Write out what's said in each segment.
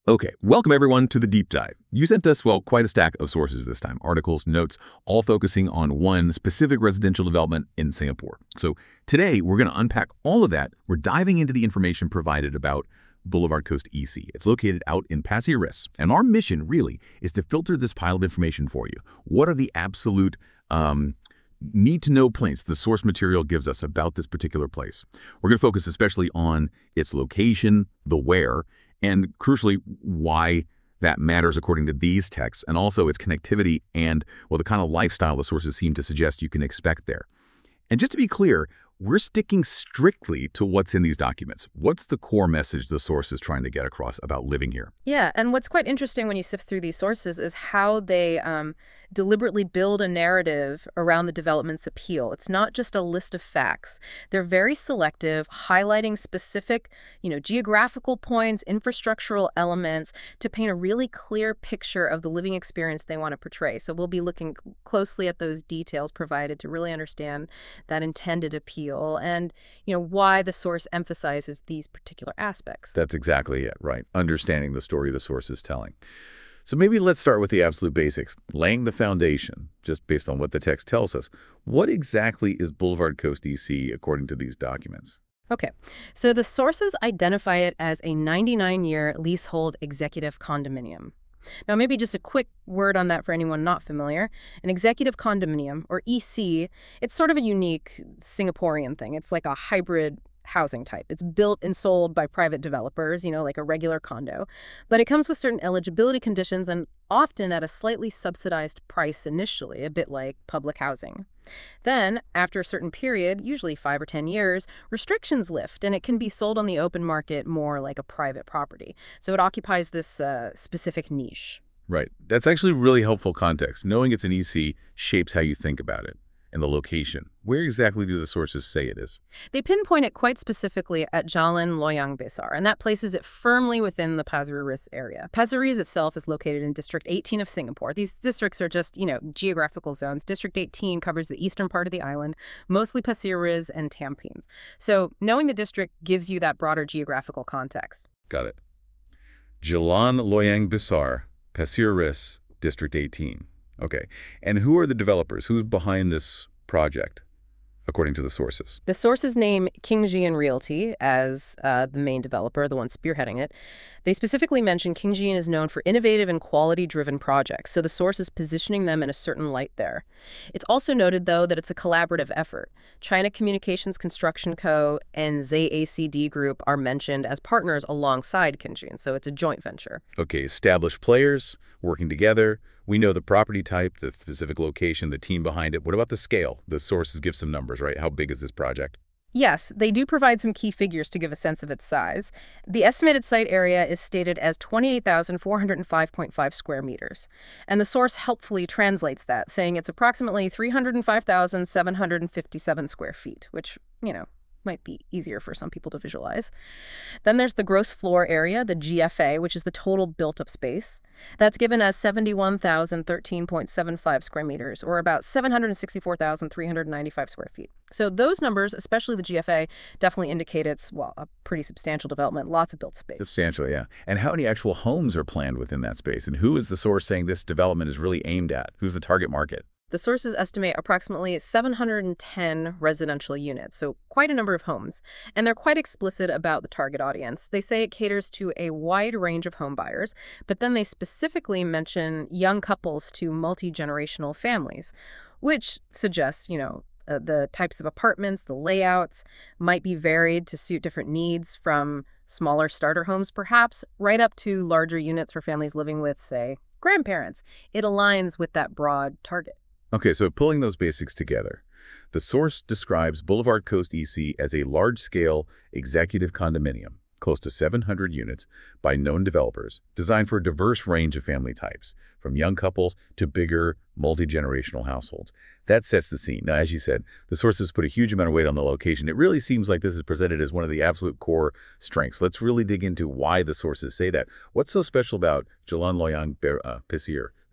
Okay, welcome everyone to the deep dive. You sent us, well, quite a stack of sources this time, articles, notes, all focusing on one specific residential development in Singapore. So today we're going to unpack all of that. We're diving into the information provided about Boulevard Coast EC. It's located out in Pasir Ris, and our mission really is to filter this pile of information for you. What are the absolute need-to-know points the source material gives us about this particular place? We're going to focus especially on its location, the where, and crucially, why that matters according to these texts, and also its connectivity and, well, the kind of lifestyle the sources seem to suggest you can expect there. And just to be clear, we're sticking strictly to what's in these documents. What's the core message the source is trying to get across about living here? Yeah, and what's quite interesting when you sift through these sources is how they deliberately build a narrative around the development's appeal. It's not just a list of facts. They're very selective, highlighting specific, geographical points, infrastructural elements to paint a really clear picture of the living experience they want to portray. So we'll be looking closely at those details provided to really understand that intended appeal and, why the source emphasizes these particular aspects. That's exactly it, right? Understanding the story the source is telling. So maybe let's start with the absolute basics, laying the foundation, just based on what the text tells us. What exactly is Boulevard Coast EC according to these documents? Okay, so the sources identify it as a 99-year leasehold executive condominium. Now, maybe just a quick word on that for anyone not familiar. An executive condominium, or EC, it's sort of a unique Singaporean thing. It's like a hybrid housing type. It's built and sold by private developers, like a regular condo. But it comes with certain eligibility conditions and often at a slightly subsidized price initially, a bit like public housing. Then, after a certain period, usually 5 or 10 years, restrictions lift and it can be sold on the open market more like a private property. So it occupies this specific niche. Right. That's actually really helpful context. Knowing it's an EC shapes how you think about it. And the location. Where exactly do the sources say it is? They pinpoint it quite specifically at Jalan Loyang Besar, and that places it firmly within the Pasir Ris area. Pasir Ris itself is located in District 18 of Singapore. These districts are just, geographical zones. District 18 covers the eastern part of the island, mostly Pasir Ris and Tampines. So knowing the district gives you that broader geographical context. Got it. Jalan Loyang Besar, Pasir Ris, District 18. Okay. And who are the developers? Who's behind this project, according to the sources? The sources name King Jian Realty as the main developer, the one spearheading it. They specifically mention King Jian is known for innovative and quality-driven projects, so the source is positioning them in a certain light there. It's also noted, though, that it's a collaborative effort. China Communications Construction Co. and ZACD Group are mentioned as partners alongside King Jian, so it's a joint venture. Okay, established players working together. We know the property type, the specific location, the team behind it. What about the scale? The sources give some numbers, right? How big is this project? Yes, they do provide some key figures to give a sense of its size. The estimated site area is stated as 28,405.5 square meters. And the source helpfully translates that, saying it's approximately 305,757 square feet, which, might be easier for some people to visualize. Then there's the gross floor area, the GFA, which is the total built-up space. That's given as 71,013.75 square meters, or about 764,395 square feet. So those numbers, especially the GFA, definitely indicate it's, a pretty substantial development, lots of built space. Substantial, yeah. And how many actual homes are planned within that space? And who is the source saying this development is really aimed at? Who's the target market? The sources estimate approximately 710 residential units, so quite a number of homes. And they're quite explicit about the target audience. They say it caters to a wide range of home buyers, but then they specifically mention young couples to multi-generational families, which suggests, the types of apartments, the layouts might be varied to suit different needs, from smaller starter homes perhaps, right up to larger units for families living with, say, grandparents. It aligns with that broad target. Okay, so pulling those basics together, the source describes Boulevard Coast EC as a large-scale executive condominium, close to 700 units, by known developers, designed for a diverse range of family types, from young couples to bigger, multi-generational households. That sets the scene. Now, as you said, the sources put a huge amount of weight on the location. It really seems like this is presented as one of the absolute core strengths. Let's really dig into why the sources say that. What's so special about Jalan Loyang Besar,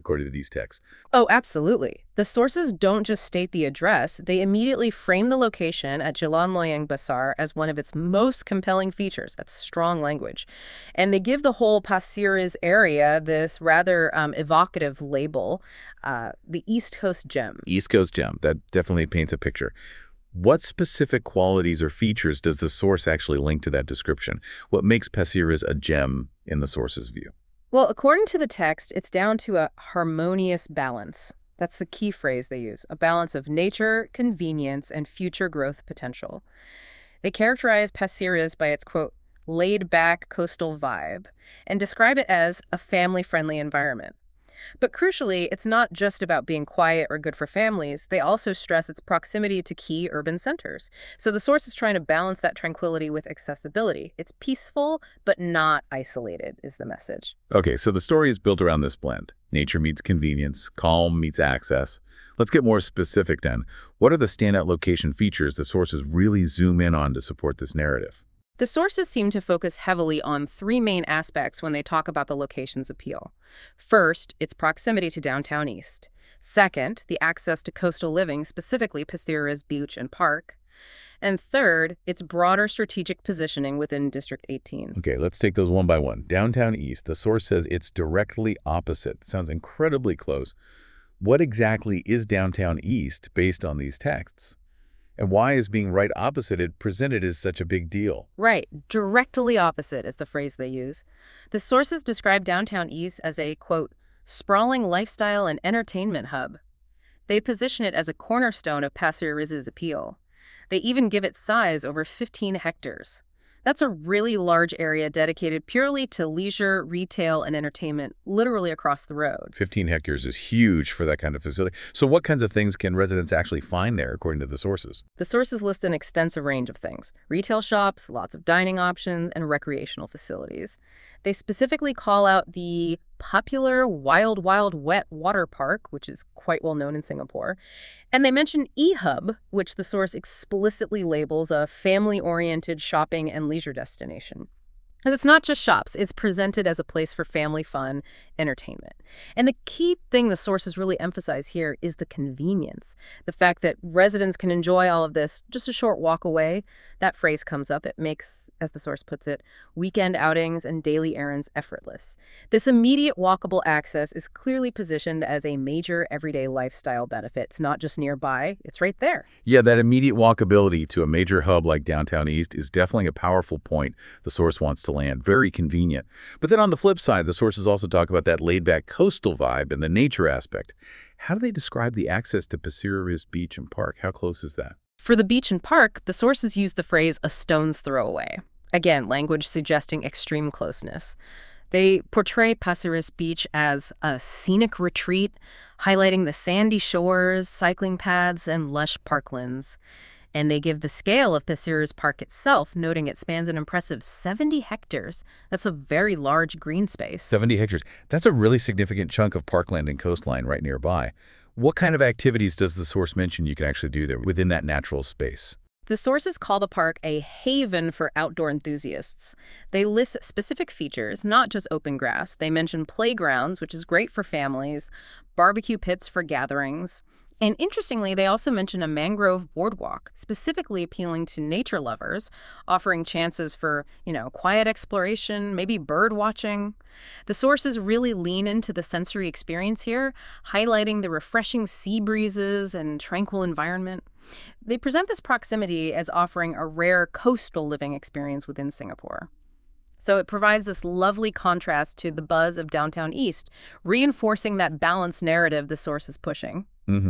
according to these texts. Oh, absolutely. The sources don't just state the address, they immediately frame the location at Jalan Loyang Besar as one of its most compelling features. That's strong language. And they give the whole Pasir Ris area this rather evocative label, the East Coast Gem. East Coast Gem. That definitely paints a picture. What specific qualities or features does the source actually link to that description? What makes Pasir Ris a gem in the source's view? Well, according to the text, it's down to a harmonious balance. That's the key phrase they use, a balance of nature, convenience, and future growth potential. They characterize Pasir Ris by its, quote, laid-back coastal vibe, and describe it as a family-friendly environment. But crucially, it's not just about being quiet or good for families. They also stress its proximity to key urban centers. So the source is trying to balance that tranquility with accessibility. It's peaceful, but not isolated, is the message. Okay, so the story is built around this blend. Nature meets convenience, calm meets access. Let's get more specific then. What are the standout location features the sources really zoom in on to support this narrative? The sources seem to focus heavily on three main aspects when they talk about the location's appeal. First, its proximity to downtown East. Second, the access to coastal living, specifically Pasir Ris Beach and Park. And third, its broader strategic positioning within District 18. Okay, let's take those one by one. Downtown East, the source says it's directly opposite. Sounds incredibly close. What exactly is downtown East based on these texts? And why is being right opposite it presented as such a big deal? Right. Directly opposite is the phrase they use. The sources describe downtown East as a, quote, sprawling lifestyle and entertainment hub. They position it as a cornerstone of Pasir Ris's appeal. They even give it size over 15 hectares. That's a really large area dedicated purely to leisure, retail, and entertainment, literally across the road. 15 hectares is huge for that kind of facility. So what kinds of things can residents actually find there, according to the sources? The sources list an extensive range of things: retail shops, lots of dining options, and recreational facilities. They specifically call out the popular Wild Wild Wet water park, which is quite well known in Singapore. And they mention eHub, which the source explicitly labels a family-oriented shopping and leisure destination. Because it's not just shops, it's presented as a place for family fun, entertainment. And the key thing the sources really emphasize here is the convenience. The fact that residents can enjoy all of this just a short walk away. That phrase comes up. It makes, as the source puts it, weekend outings and daily errands effortless. This immediate walkable access is clearly positioned as a major everyday lifestyle benefit. It's not just nearby, it's right there. Yeah, that immediate walkability to a major hub like downtown East is definitely a powerful point the source wants to land. Very convenient. But then on the flip side, the sources also talk about that laid-back coastal vibe and the nature aspect. How do they describe the access to Pasir Ris Beach and Park? How close is that? For the beach and park, the sources use the phrase a stone's throw away. Again, language suggesting extreme closeness. They portray Pasir Ris Beach as a scenic retreat, highlighting the sandy shores, cycling paths, and lush parklands. And they give the scale of Pasir Ris Park itself, noting it spans an impressive 70 hectares. That's a very large green space. 70 hectares. That's a really significant chunk of parkland and coastline right nearby. What kind of activities does the source mention you can actually do there within that natural space? The sources call the park a haven for outdoor enthusiasts. They list specific features, not just open grass. They mention playgrounds, which is great for families, barbecue pits for gatherings. And interestingly, they also mention a mangrove boardwalk, specifically appealing to nature lovers, offering chances for, quiet exploration, maybe bird watching. The sources really lean into the sensory experience here, highlighting the refreshing sea breezes and tranquil environment. They present this proximity as offering a rare coastal living experience within Singapore. So it provides this lovely contrast to the buzz of downtown East, reinforcing that balanced narrative the source is pushing.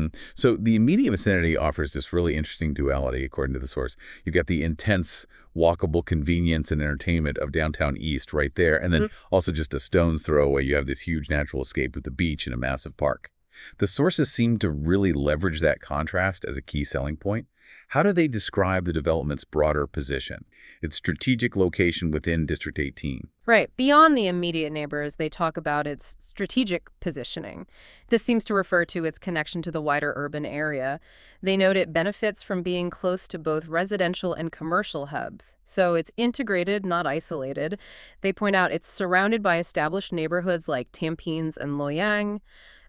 So the immediate vicinity offers this really interesting duality, according to the source. You've got the intense, walkable convenience and entertainment of downtown East right there, and then also just a stone's throw away, you have this huge natural escape with the beach and a massive park. The sources seem to really leverage that contrast as a key selling point. How do they describe the development's broader position, its strategic location within District 18? Right. Beyond the immediate neighbors, they talk about its strategic positioning. This seems to refer to its connection to the wider urban area. They note it benefits from being close to both residential and commercial hubs. So it's integrated, not isolated. They point out it's surrounded by established neighborhoods like Tampines and Loyang.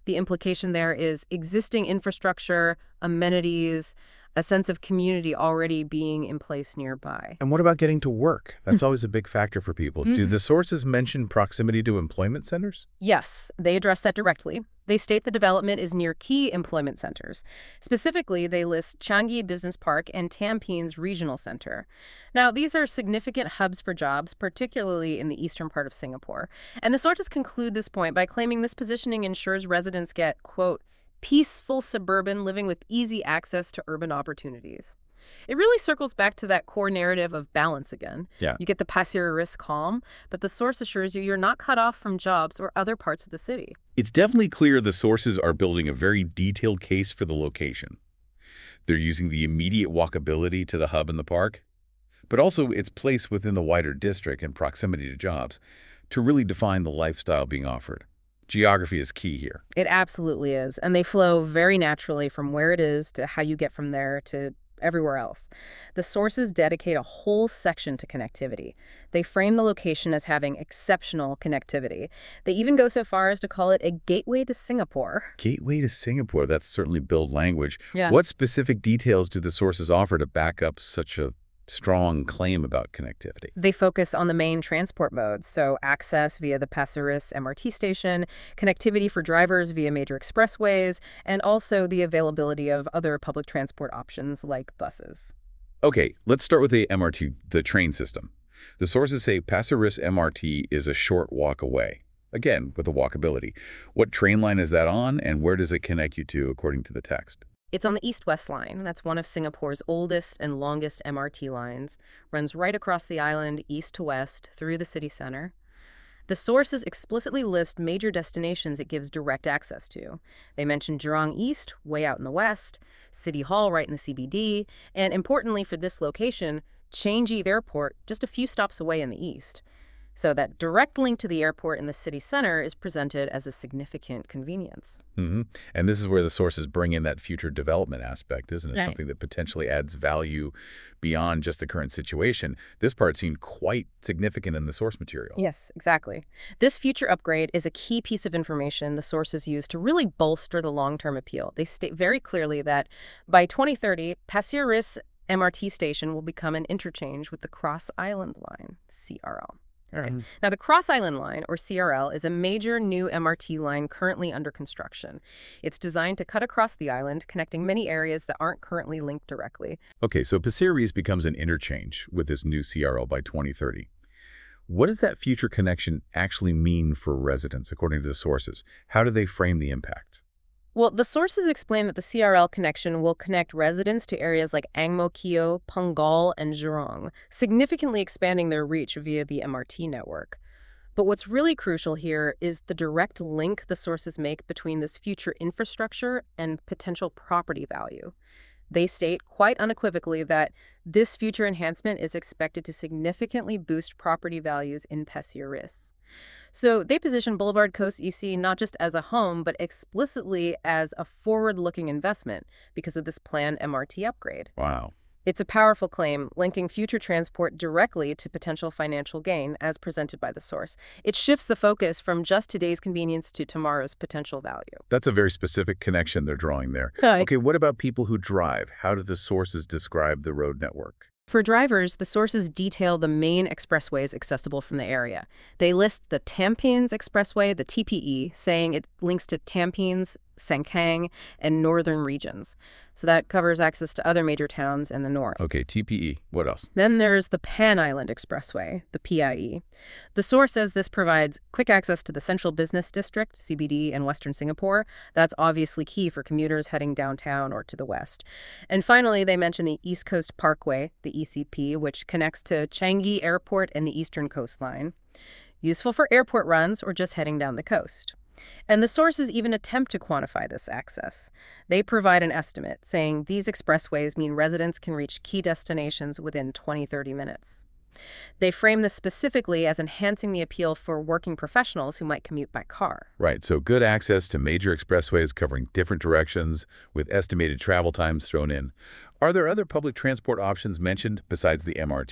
The implication there is existing infrastructure, amenities, a sense of community already being in place nearby. And what about getting to work? That's always a big factor for people. Do the sources mention proximity to employment centers? Yes, they address that directly. They state the development is near key employment centers. Specifically, they list Changi Business Park and Tampines Regional Center. Now, these are significant hubs for jobs, particularly in the eastern part of Singapore. And the sources conclude this point by claiming this positioning ensures residents get, quote, peaceful suburban living with easy access to urban opportunities. It really circles back to that core narrative of balance again. Yeah. You get the Pasir Ris calm, but the source assures you you're not cut off from jobs or other parts of the city. It's definitely clear the sources are building a very detailed case for the location. They're using the immediate walkability to the hub in the park, but also its place within the wider district and proximity to jobs to really define the lifestyle being offered. Geography is key here. It absolutely is, and they flow very naturally from where it is to how you get from there to everywhere else. The sources dedicate a whole section to connectivity. They frame the location as having exceptional connectivity. They even go so far as to call it a gateway to Singapore. Gateway to Singapore, that's certainly build language. Yeah. What specific details do the sources offer to back up such a strong claim about connectivity? They focus on the main transport modes, so access via the Pasir Ris MRT station, connectivity for drivers via major expressways, and also the availability of other public transport options like buses. Okay, let's start with the MRT, the train system. The sources say Pasir Ris MRT is a short walk away. Again, with the walkability. What train line is that on, and where does it connect you to, according to the text? It's on the East-West Line. That's one of Singapore's oldest and longest MRT lines. Runs right across the island, east to west, through the city center. The sources explicitly list major destinations it gives direct access to. They mention Jurong East, way out in the west, City Hall right in the CBD, and importantly for this location, Changi Airport just a few stops away in the east. So that direct link to the airport in the city center is presented as a significant convenience. And this is where the sources bring in that future development aspect, isn't it? Right. Something that potentially adds value beyond just the current situation. This part seemed quite significant in the source material. Yes, exactly. This future upgrade is a key piece of information the sources use to really bolster the long-term appeal. They state very clearly that by 2030, Pasir Ris MRT station will become an interchange with the Cross Island Line, CRL. All right. Now, the Cross Island Line, or CRL, is a major new MRT line currently under construction. It's designed to cut across the island, connecting many areas that aren't currently linked directly. Okay, so Pasir Ris becomes an interchange with this new CRL by 2030. What does that future connection actually mean for residents, according to the sources? How do they frame the impact? Well, the sources explain that the CRL connection will connect residents to areas like Ang Mo Kio, Punggol, and Jurong, significantly expanding their reach via the MRT network. But what's really crucial here is the direct link the sources make between this future infrastructure and potential property value. They state quite unequivocally that this future enhancement is expected to significantly boost property values in Pasir Ris. So they position Boulevard Coast EC not just as a home, but explicitly as a forward-looking investment because of this planned MRT upgrade. Wow. It's a powerful claim, linking future transport directly to potential financial gain, as presented by the source. It shifts the focus from just today's convenience to tomorrow's potential value. That's a very specific connection they're drawing there. Right. Okay, what about people who drive? How do the sources describe the road network? For drivers, the sources detail the main expressways accessible from the area. They list the Tampines Expressway, the TPE, saying it links to Tampines, Sengkang, and northern regions. So that covers access to other major towns in the north. Okay, TPE. What else? Then there's the Pan Island Expressway, the PIE. The source says this provides quick access to the Central Business District, CBD, and Western Singapore. That's obviously key for commuters heading downtown or to the west. And finally, they mention the East Coast Parkway, the ECP, which connects to Changi Airport and the eastern coastline. Useful for airport runs or just heading down the coast. And the sources even attempt to quantify this access. They provide an estimate, saying these expressways mean residents can reach key destinations within 20-30 minutes. They frame this specifically as enhancing the appeal for working professionals who might commute by car. Right, so good access to major expressways covering different directions with estimated travel times thrown in. Are there other public transport options mentioned besides the MRT?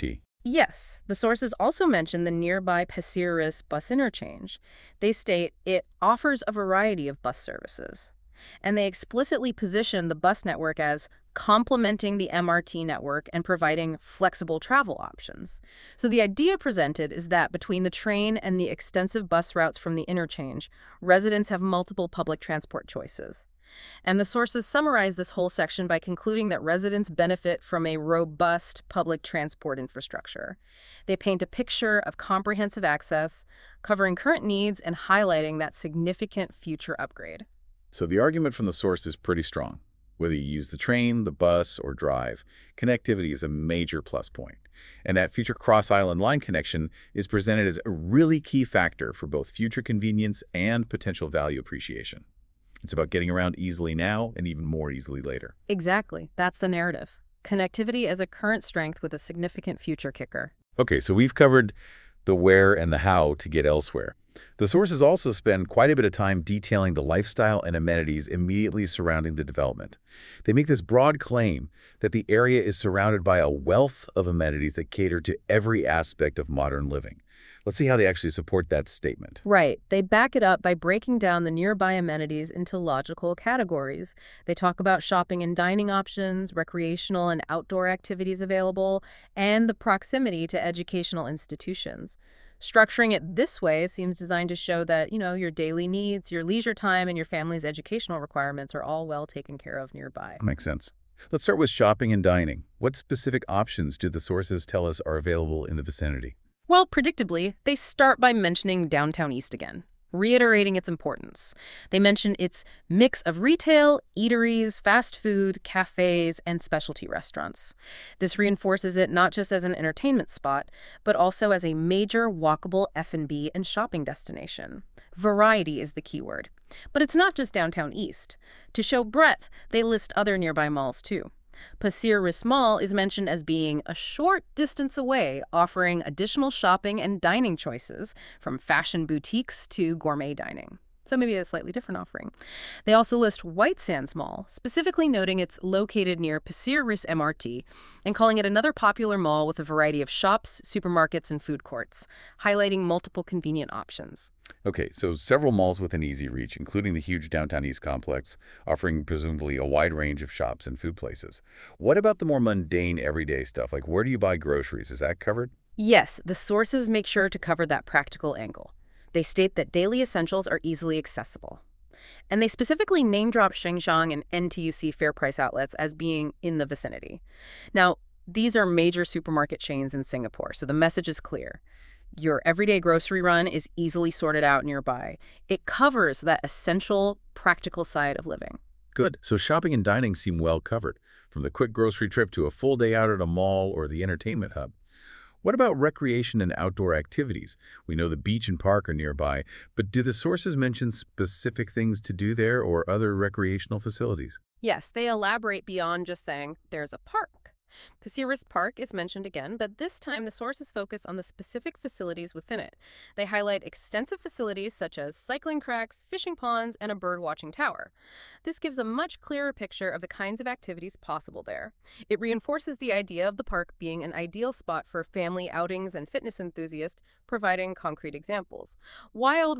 Yes, the sources also mention the nearby Pasiris bus interchange. They state it offers a variety of bus services. And they explicitly position the bus network as complementing the MRT network and providing flexible travel options. So the idea presented is that between the train and the extensive bus routes from the interchange, residents have multiple public transport choices. And the sources summarize this whole section by concluding that residents benefit from a robust public transport infrastructure. They paint a picture of comprehensive access, covering current needs and highlighting that significant future upgrade. So the argument from the source is pretty strong. Whether you use the train, the bus, or drive, connectivity is a major plus point. And that future cross-island line connection is presented as a really key factor for both future convenience and potential value appreciation. It's about getting around easily now and even more easily later. Exactly. That's the narrative. Connectivity as a current strength with a significant future kicker. Okay, so we've covered the where and the how to get elsewhere. The sources also spend quite a bit of time detailing the lifestyle and amenities immediately surrounding the development. They make this broad claim that the area is surrounded by a wealth of amenities that cater to every aspect of modern living. Let's see how they actually support that statement. Right. They back it up by breaking down the nearby amenities into logical categories. They talk about shopping and dining options, recreational and outdoor activities available, and the proximity to educational institutions. Structuring it this way seems designed to show that, your daily needs, your leisure time, and your family's educational requirements are all well taken care of nearby. Makes sense. Let's start with shopping and dining. What specific options do the sources tell us are available in the vicinity? Well, predictably, they start by mentioning Downtown East again, reiterating its importance. They mention its mix of retail, eateries, fast food, cafes, and specialty restaurants. This reinforces it not just as an entertainment spot, but also as a major walkable F&B and shopping destination. Variety is the key word. But it's not just Downtown East. To show breadth, they list other nearby malls too. Pasir Ris Mall is mentioned as being a short distance away, offering additional shopping and dining choices, from fashion boutiques to gourmet dining. So maybe a slightly different offering. They also list White Sands Mall, specifically noting it's located near Pasir Ris MRT and calling it another popular mall with a variety of shops, supermarkets, and food courts, highlighting multiple convenient options. Okay, so several malls within easy reach, including the huge Downtown East complex, offering presumably a wide range of shops and food places. What about the more mundane everyday stuff? Like, where do you buy groceries? Is that covered? Yes, the sources make sure to cover that practical angle. They state that daily essentials are easily accessible. And they specifically name-drop Shengxiang and NTUC fair price outlets as being in the vicinity. Now, these are major supermarket chains in Singapore, so the message is clear. Your everyday grocery run is easily sorted out nearby. It covers that essential, practical side of living. Good. So shopping and dining seem well covered, from the quick grocery trip to a full day out at a mall or the entertainment hub. What about recreation and outdoor activities? We know the beach and park are nearby, but do the sources mention specific things to do there or other recreational facilities? Yes, they elaborate beyond just saying there's a park. Pasir Ris Park is mentioned again, but this time the sources focus on the specific facilities within it. They highlight extensive facilities such as cycling tracks, fishing ponds, and a bird-watching tower. This gives a much clearer picture of the kinds of activities possible there. It reinforces the idea of the park being an ideal spot for family outings and fitness enthusiasts, providing concrete examples. Wild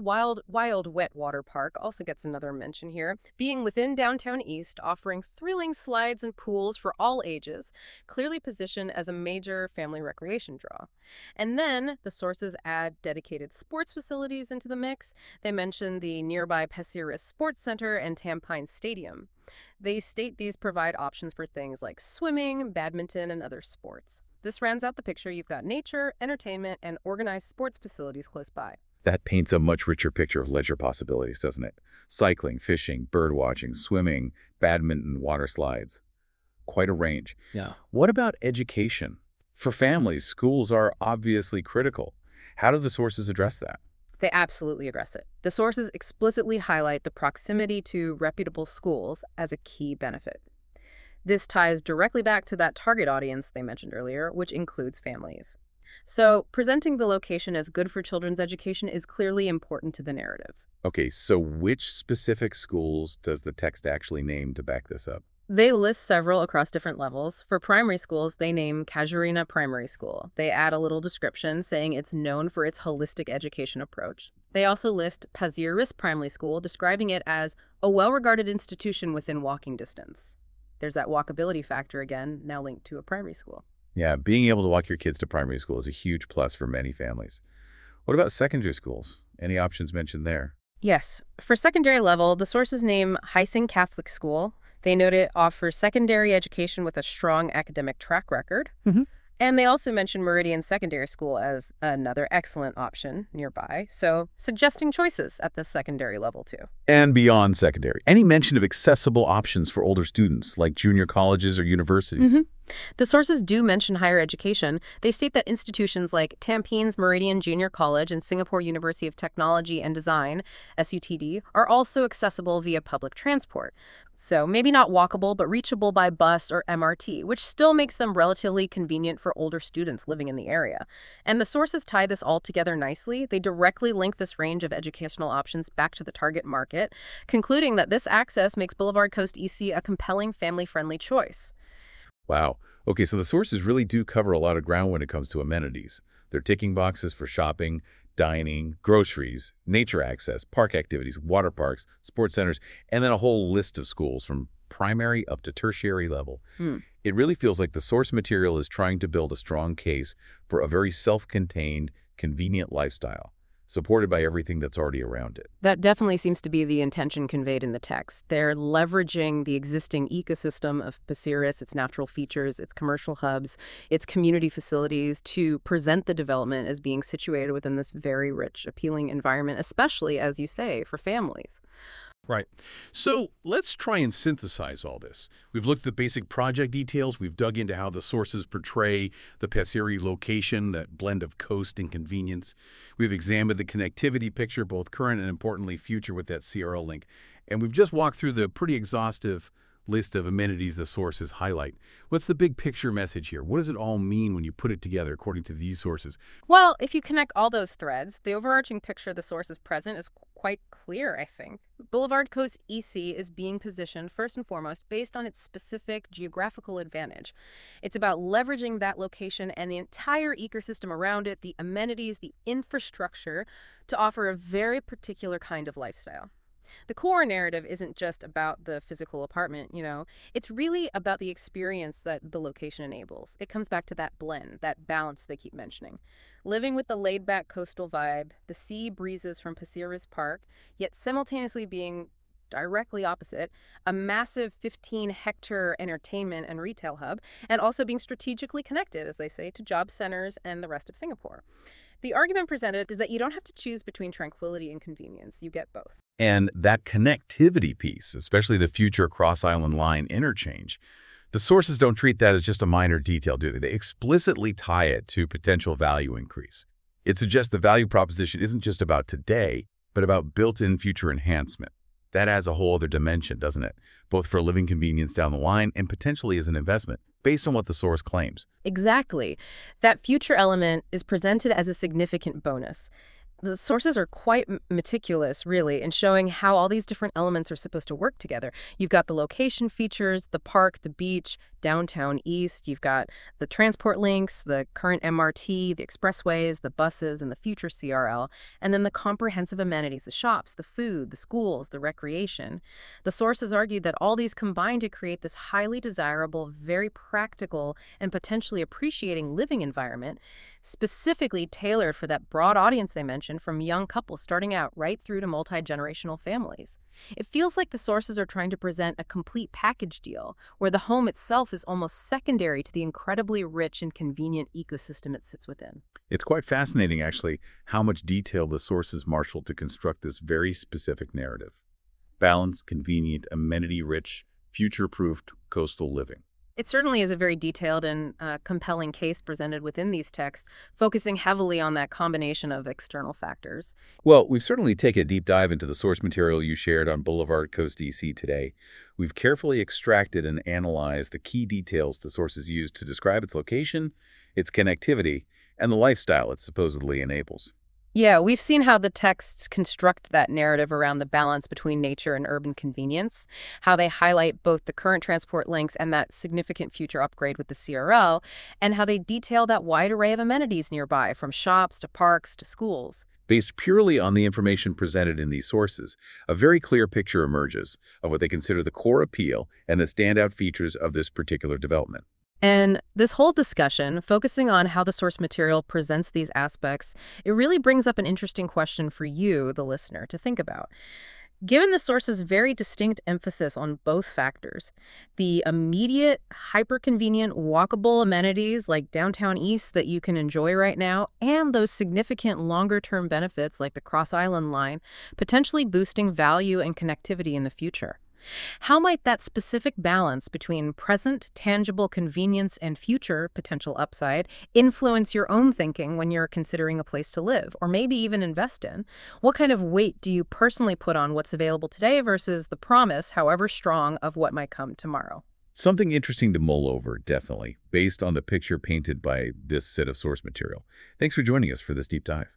Wet Water Park also gets another mention here, being within Downtown East, offering thrilling slides and pools for all ages, clearly positioned as a major family recreation draw. And then the sources add dedicated sports facilities into the mix. They mention the nearby Pasir Ris Sports Center and Tampine Stadium. They state these provide options for things like swimming, badminton, and other sports. This rounds out the picture. You've got nature, entertainment, and organized sports facilities close by. That paints a much richer picture of leisure possibilities, doesn't it? Cycling, fishing, bird watching, swimming, badminton, water slides. Quite a range. Yeah. What about education? For families, schools are obviously critical. How do the sources address that? They absolutely address it. The sources explicitly highlight the proximity to reputable schools as a key benefit. This ties directly back to that target audience they mentioned earlier, which includes families. So presenting the location as good for children's education is clearly important to the narrative. Okay, so which specific schools does the text actually name to back this up? They list several across different levels. For primary schools, they name Casuarina Primary School. They add a little description saying it's known for its holistic education approach. They also list Pasir Ris Primary School, describing it as a well-regarded institution within walking distance. There's that walkability factor again, now linked to a primary school. Yeah, being able to walk your kids to primary school is a huge plus for many families. What about secondary schools? Any options mentioned there? Yes. For secondary level, the sources name Heising Catholic School. They note it offers secondary education with a strong academic track record. And they also mention Meridian Secondary School as another excellent option nearby, so suggesting choices at the secondary level too. And beyond secondary, any mention of accessible options for older students, like junior colleges or universities? The sources do mention higher education. They state that institutions like Tampine's Meridian Junior College and Singapore University of Technology and Design, SUTD, are also accessible via public transport. So maybe not walkable, but reachable by bus or MRT, which still makes them relatively convenient for older students living in the area. And the sources tie this all together nicely. They directly link this range of educational options back to the target market, concluding that this access makes Boulevard Coast EC a compelling family-friendly choice. Wow. Okay, so the sources really do cover a lot of ground when it comes to amenities. They're ticking boxes for shopping, dining, groceries, nature access, park activities, water parks, sports centers, and then a whole list of schools from primary up to tertiary level. It really feels like the source material is trying to build a strong case for a very self-contained, convenient lifestyle, supported by everything that's already around it. That definitely seems to be the intention conveyed in the text. They're leveraging the existing ecosystem of Pasir Ris, its natural features, its commercial hubs, its community facilities to present the development as being situated within this very rich, appealing environment, especially, as you say, for families. Right. So let's try and synthesize all this. We've looked at the basic project details. We've dug into how the sources portray the Pasir location, that blend of coast and convenience. We've examined the connectivity picture, both current and, importantly, future with that CRL link. And we've just walked through the pretty exhaustive list of amenities the sources highlight. What's the big picture message here? What does it all mean when you put it together according to these sources? Well, if you connect all those threads, the overarching picture the sources present is quite clear, I think. Boulevard Coast EC is being positioned first and foremost based on its specific geographical advantage. It's about leveraging that location and the entire ecosystem around it, the amenities, the infrastructure, to offer a very particular kind of lifestyle. The core narrative isn't just about the physical apartment, it's really about the experience that the location enables. It comes back to that blend, that balance they keep mentioning. Living with the laid-back coastal vibe, the sea breezes from Pasir Ris Park, yet simultaneously being directly opposite, a massive 15-hectare entertainment and retail hub, and also being strategically connected, as they say, to job centers and the rest of Singapore. The argument presented is that you don't have to choose between tranquility and convenience. You get both. And that connectivity piece, especially the future cross-island line interchange, the sources don't treat that as just a minor detail, do they? They explicitly tie it to potential value increase. It suggests the value proposition isn't just about today, but about built-in future enhancement. That adds a whole other dimension, doesn't it? Both for living convenience down the line and potentially as an investment, based on what the source claims. Exactly. That future element is presented as a significant bonus. The sources are quite meticulous, really, in showing how all these different elements are supposed to work together. You've got the location features, the park, the beach, downtown east. You've got the transport links, the current MRT, the expressways, the buses, and the future CRL, and then the comprehensive amenities, the shops, the food, the schools, the recreation. The sources argue that all these combine to create this highly desirable, very practical, and potentially appreciating living environment, specifically tailored for that broad audience they mentioned, from young couples starting out right through to multi-generational families. It feels like the sources are trying to present a complete package deal, where the home itself is almost secondary to the incredibly rich and convenient ecosystem it sits within. It's quite fascinating, actually, how much detail the sources marshaled to construct this very specific narrative. Balanced, convenient, amenity-rich, future-proofed coastal living. It certainly is a very detailed and compelling case presented within these texts, focusing heavily on that combination of external factors. Well, we've certainly taken a deep dive into the source material you shared on Boulevard Coast EC today. We've carefully extracted and analyzed the key details the sources used to describe its location, its connectivity, and the lifestyle it supposedly enables. Yeah, we've seen how the texts construct that narrative around the balance between nature and urban convenience, how they highlight both the current transport links and that significant future upgrade with the CRL, and how they detail that wide array of amenities nearby, from shops to parks to schools. Based purely on the information presented in these sources, a very clear picture emerges of what they consider the core appeal and the standout features of this particular development. And this whole discussion, focusing on how the source material presents these aspects, it really brings up an interesting question for you, the listener, to think about. Given the source's very distinct emphasis on both factors, the immediate, hyper-convenient, walkable amenities like downtown East that you can enjoy right now, and those significant longer-term benefits like the Cross Island Line, potentially boosting value and connectivity in the future. How might that specific balance between present, tangible convenience and future potential upside influence your own thinking when you're considering a place to live, or maybe even invest in? What kind of weight do you personally put on what's available today versus the promise, however strong, of what might come tomorrow? Something interesting to mull over, definitely, based on the picture painted by this set of source material. Thanks for joining us for this deep dive.